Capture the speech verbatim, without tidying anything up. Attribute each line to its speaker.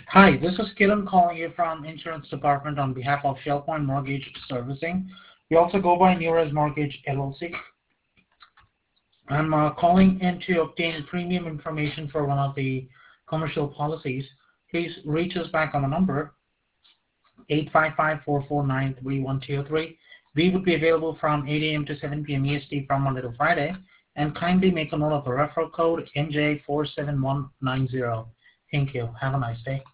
Speaker 1: Hi, this is Kiran calling you from Insurance Department on behalf of ShellPoint Mortgage Servicing. We also go by Neeraj Mortgage L L C. I'm uh, calling in to obtain premium information for one of the commercial policies. Please reach us back on the number eight five five, four four nine, three one two three. We would be available from eight A M to seven P M E S T from Monday to Friday. And kindly make a note of the referral code N J four seven one nine zero. Thank you. Have a nice day.